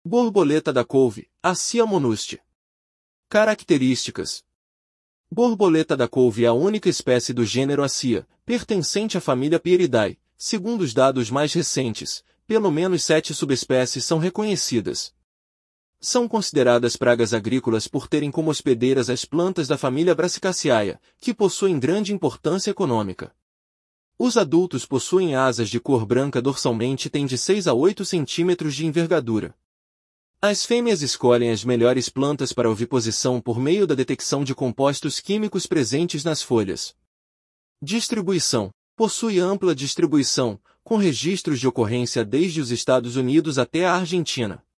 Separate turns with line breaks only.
Borboleta da couve, Assia monusti. Características. Borboleta da couve é a única espécie do gênero Assia, pertencente à família Pieridae. Segundo os dados mais recentes, pelo menos 7 subespécies são reconhecidas. São consideradas pragas agrícolas por terem como hospedeiras as plantas da família Brassicaceae, que possuem grande importância econômica. Os adultos possuem asas de cor branca dorsalmente e têm de 6 a 8 centímetros de envergadura. As fêmeas escolhem as melhores plantas para oviposição por meio da detecção de compostos químicos presentes nas folhas. Distribuição. Possui ampla distribuição, com registros de ocorrência desde os Estados Unidos até a Argentina.